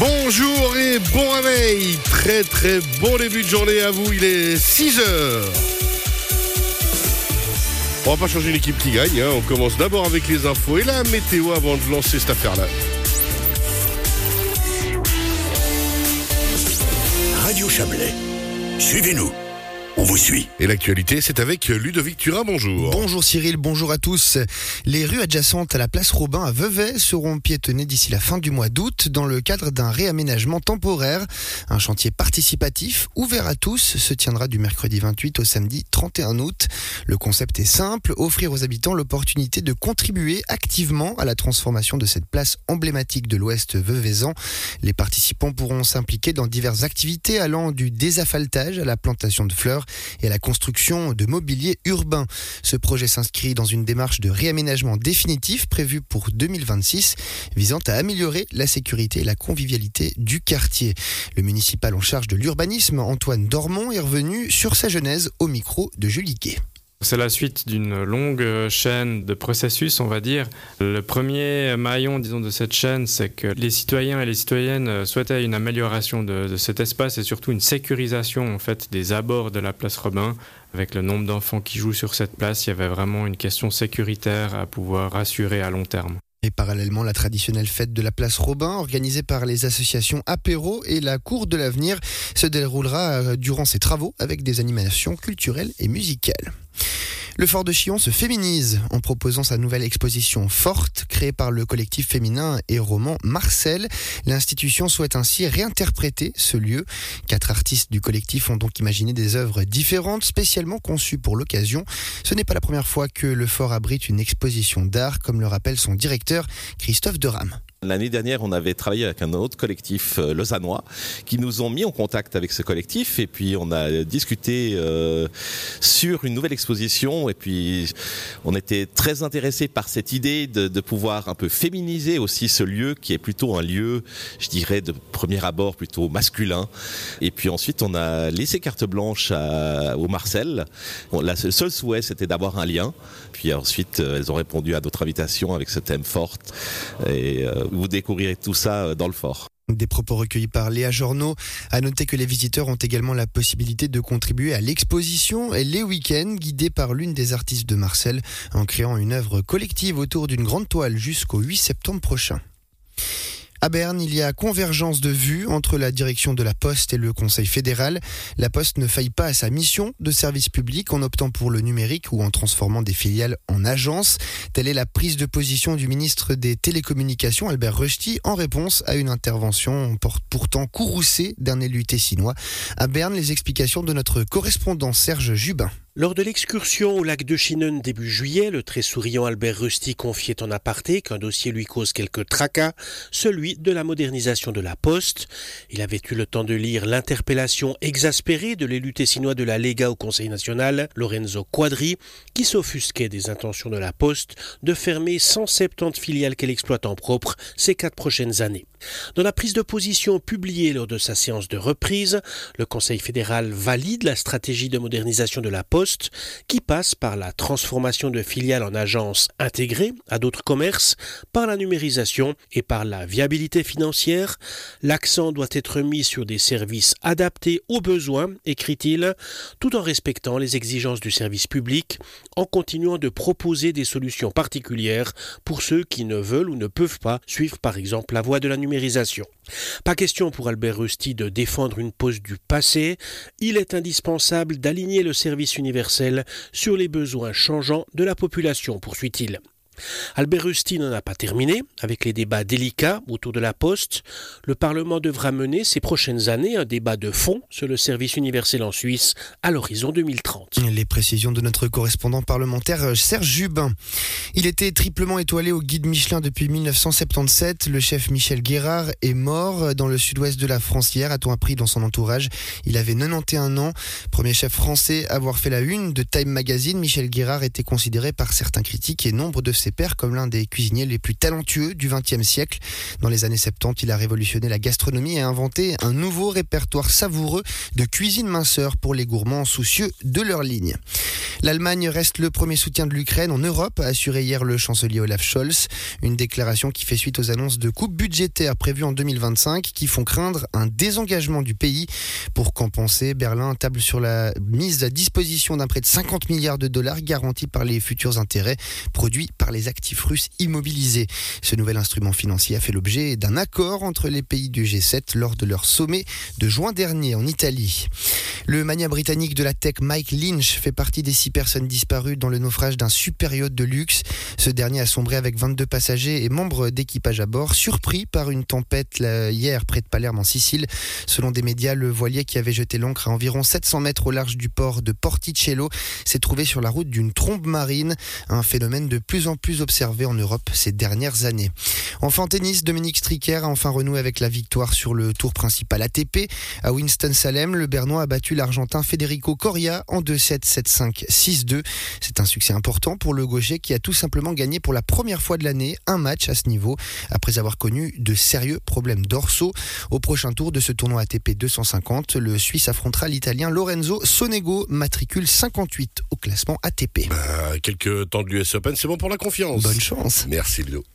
Bonjour et bon réveil. Très très bon début de journée à vous. Il est 6h. On va pas changer l'équipe qui gagne. On commence d'abord avec les infos et la météo avant de lancer cette affaire-là. Radio Chablais. Suivez-nous. On vous suit. Et l'actualité, c'est avec Ludovic Turin, bonjour. Bonjour Cyril, bonjour à tous. Les rues adjacentes à la place Robin à Vevey seront piétonnées d'ici la fin du mois d'août dans le cadre d'un réaménagement temporaire. Un chantier participatif ouvert à tous se tiendra du mercredi 28 au samedi 31 août. Le concept est simple, offrir aux habitants l'opportunité de contribuer activement à la transformation de cette place emblématique de l'Ouest veveysan. Les participants pourront s'impliquer dans diverses activités allant du désasphaltage à la plantation de fleurs et à la construction de mobilier urbain. Ce projet s'inscrit dans une démarche de réaménagement définitif prévue pour 2026, visant à améliorer la sécurité et la convivialité du quartier. Le municipal en charge de l'urbanisme, Antoine Dormont, est revenu sur sa genèse au micro de Julie Gué. C'est la suite d'une longue chaîne de processus, on va dire. Le premier maillon, de cette chaîne, c'est que les citoyens et les citoyennes souhaitaient une amélioration de cet espace et surtout une sécurisation, en fait, des abords de la place Robin. Avec le nombre d'enfants qui jouent sur cette place, il y avait vraiment une question sécuritaire à pouvoir assurer à long terme. Et parallèlement, la traditionnelle fête de la place Robin, organisée par les associations Apéro et la Cour de l'Avenir, se déroulera durant ces travaux avec des animations culturelles et musicales. Le Fort de Chillon se féminise en proposant sa nouvelle exposition Forte, créée par le collectif féminin et roman Marcel. L'institution souhaite ainsi réinterpréter ce lieu. 4 artistes du collectif ont donc imaginé des œuvres différentes, spécialement conçues pour l'occasion. Ce n'est pas la première fois que le Fort abrite une exposition d'art, comme le rappelle son directeur, Christophe Deram. L'année dernière, on avait travaillé avec un autre collectif lausannois qui nous ont mis en contact avec ce collectif et puis on a discuté sur une nouvelle exposition et puis on était très intéressés par cette idée de pouvoir un peu féminiser aussi ce lieu qui est plutôt un lieu, je dirais, de premier abord plutôt masculin. Et puis ensuite, on a laissé carte blanche au Marcel. Le seul souhait, c'était d'avoir un lien. Puis ensuite, elles ont répondu à notre invitation avec ce thème Forte et vous découvrirez tout ça dans le fort. Des propos recueillis par Léa Journeau. À noter que les visiteurs ont également la possibilité de contribuer à l'exposition et les week-ends guidés par l'une des artistes de Marcel en créant une œuvre collective autour d'une grande toile jusqu'au 8 septembre prochain. À Berne, il y a convergence de vues entre la direction de la Poste et le Conseil fédéral. La Poste ne faillit pas à sa mission de service public en optant pour le numérique ou en transformant des filiales en agences. Telle est la prise de position du ministre des Télécommunications, Albert Rösti, en réponse à une intervention pourtant courroucée d'un élu tessinois. À Berne, les explications de notre correspondant Serge Jubin. Lors de l'excursion au lac de Chinon début juillet, le très souriant Albert Rösti confiait en aparté qu'un dossier lui cause quelques tracas, celui de la modernisation de la Poste. Il avait eu le temps de lire l'interpellation exaspérée de l'élu tessinois de la Lega au Conseil national, Lorenzo Quadri, qui s'offusquait des intentions de la Poste de fermer 170 filiales qu'elle exploite en propre ces 4 prochaines années. Dans la prise de position publiée lors de sa séance de reprise, le Conseil fédéral valide la stratégie de modernisation de la Poste qui passe par la transformation de filiales en agences intégrées à d'autres commerces, par la numérisation et par la viabilité financière. L'accent doit être mis sur des services adaptés aux besoins, écrit-il, tout en respectant les exigences du service public, en continuant de proposer des solutions particulières pour ceux qui ne veulent ou ne peuvent pas suivre par exemple la voie de la numérisation. Pas question pour Albert Rösti de défendre une Poste du passé. Il est indispensable d'aligner le service universel sur les besoins changeants de la population, poursuit-il. Albert Rösti n'en a pas terminé avec les débats délicats autour de la Poste. Le Parlement devra mener ces prochaines années un débat de fond sur le service universel en Suisse à l'horizon 2030. Les précisions de notre correspondant parlementaire Serge Jubin. Il était triplement étoilé au guide Michelin depuis 1977. Le chef Michel Guérard est mort dans le sud-ouest de la France hier, a-t-on appris dans son entourage. Il avait 91 ans. Premier chef français à avoir fait la une de Time Magazine, Michel Guérard était considéré par certains critiques et nombre de ses pairs comme l'un des cuisiniers les plus talentueux du XXe siècle. Dans les années 70, il a révolutionné la gastronomie et a inventé un nouveau répertoire savoureux de cuisine minceur pour les gourmands soucieux de leur ligne. L'Allemagne reste le premier soutien de l'Ukraine en Europe, a assuré hier le chancelier Olaf Scholz. Une déclaration qui fait suite aux annonces de coupes budgétaires prévues en 2025 qui font craindre un désengagement du pays. Pour compenser, Berlin table sur la mise à disposition d'un prêt de 50 milliards de dollars garantis par les futurs intérêts produits par les actifs russes immobilisés. Ce nouvel instrument financier a fait l'objet d'un accord entre les pays du G7 lors de leur sommet de juin dernier en Italie. Le magnat britannique de la tech Mike Lynch fait partie des 6 personnes disparues dans le naufrage d'un super yacht de luxe. Ce dernier a sombré avec 22 passagers et membres d'équipage à bord, surpris par une tempête hier près de Palerme en Sicile. Selon des médias, le voilier qui avait jeté l'ancre à environ 700 mètres au large du port de Porticello s'est trouvé sur la route d'une trombe marine, un phénomène de plus en plus observé en Europe ces dernières années. Enfin, en tennis, Dominique Stricker a enfin renoué avec la victoire sur le tour principal ATP. À Winston-Salem, le Bernois a battu l'Argentin Federico Coria en 2-7, 7-5, 6-2. C'est un succès important pour le gaucher qui a tout simplement gagné pour la première fois de l'année un match à ce niveau après avoir connu de sérieux problèmes dorsaux. Au prochain tour de ce tournoi ATP 250, le Suisse affrontera l'Italien Lorenzo Sonego, matricule 58 au classement ATP. Quelques temps de l'US Open, c'est bon pour la confiance. Bonne chance. Merci Ludo.